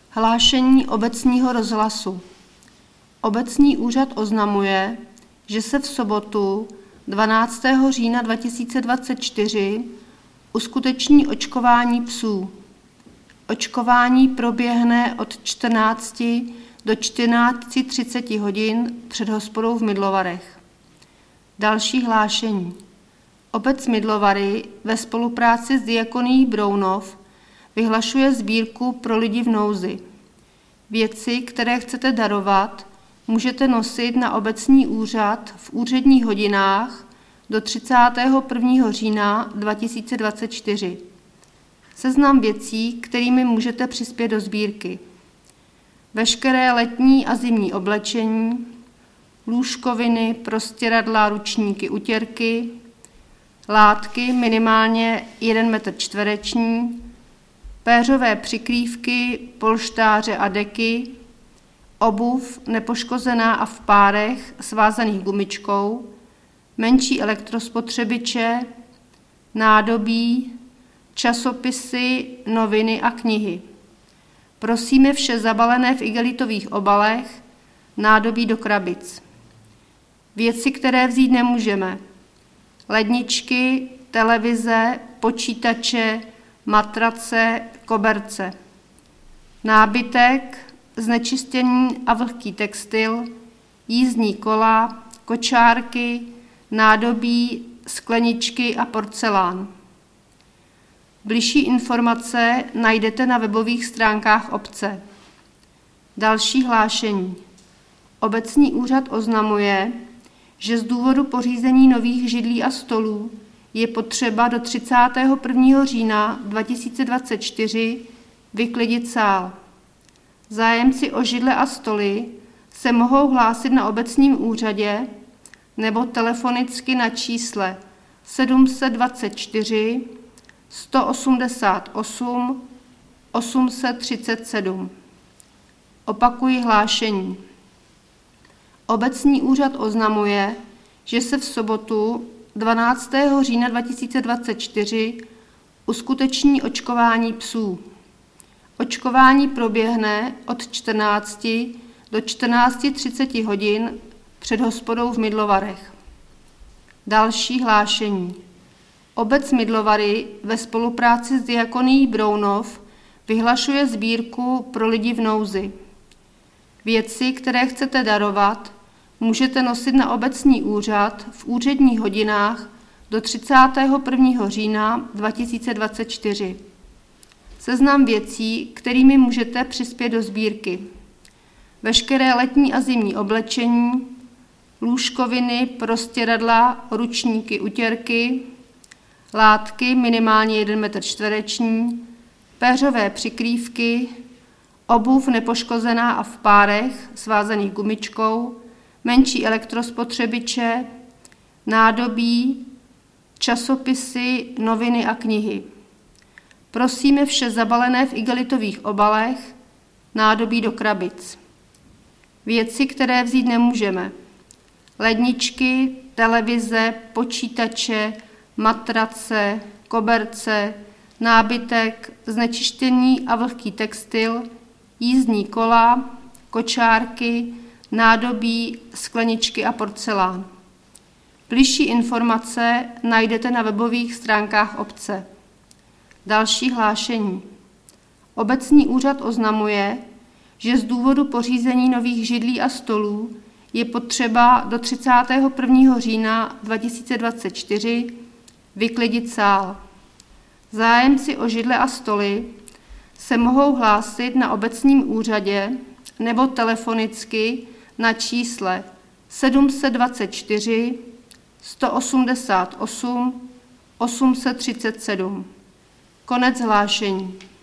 Hlášení obecního rozhlasu. Obecní úřad oznamuje, že se v sobotu 12. října 2024 uskuteční očkování psů. Očkování proběhne od 14 do 14:30 hodin před hospodou v Mydlovarech. Další hlášení. Obec Mydlovary ve spolupráci s Diakonií Brounov vyhlašuje sbírku pro lidi v nouzi. Věci, které chcete darovat, můžete nosit na obecní úřad v úředních hodinách do 31. října 2024. Seznam věcí, kterými můžete přispět do sbírky. Veškeré letní a zimní oblečení, lůžkoviny, prostěradla, ručníky, utěrky, látky minimálně 1 metr čtvereční, péřové přikrývky, polštáře a deky, obuv nepoškozená a v párech svázaných gumičkou, menší elektrospotřebiče, nádobí, časopisy, noviny a knihy. Prosíme vše zabalené v igelitových obalech, nádobí do krabic. Věci, které vzít nemůžeme. Ledničky, televize, počítače, matrace, koberce. Nábytek, znečištění a vlhký textil, jízdní kola, kočárky, nádobí, skleničky a porcelán. Bližší informace najdete na webových stránkách obce. Další hlášení. Obecní úřad oznamuje, že z důvodu pořízení nových židlí a stolů je potřeba do 31. října 2024 vyklidit sál. Zájemci o židle a stoly se mohou hlásit na obecním úřadě nebo telefonicky na čísle 724 188 837. Opakuji hlášení. Obecní úřad oznamuje, že se v sobotu 12. října 2024 uskuteční očkování psů. Očkování proběhne od 14 do 14:30 hodin před hospodou v Mydlovarech. Další hlášení. Obec Mydlovary ve spolupráci s Diakonií Brounov vyhlašuje sbírku pro lidi v nouzi. Věci, které chcete darovat, můžete nosit na obecní úřad v úředních hodinách do 31. října 2024. Seznam věcí, kterými můžete přispět do sbírky. Veškeré letní a zimní oblečení, lůžkoviny, prostěradla, ručníky, utěrky, látky minimálně 1 metr čtvereční, péřové přikrývky, obuv nepoškozená a v párech svázaných gumičkou, menší elektrospotřebiče, nádobí, časopisy, noviny a knihy. Prosíme vše zabalené v igelitových obalech, nádobí do krabic. Věci, které vzít nemůžeme. Ledničky, televize, počítače, matrace, koberce, nábytek, znečištění a vlhký textil, jízdní kola, kočárky, nádobí, skleničky a porcelán. Bližší informace najdete na webových stránkách obce. Další hlášení. Obecní úřad oznamuje, že z důvodu pořízení nových židlí a stolů je potřeba do 31. října 2024 vyklidit sál. Zájemci o židle a stoly se mohou hlásit na obecním úřadě nebo telefonicky na čísle 724 188 837. Konec hlášení.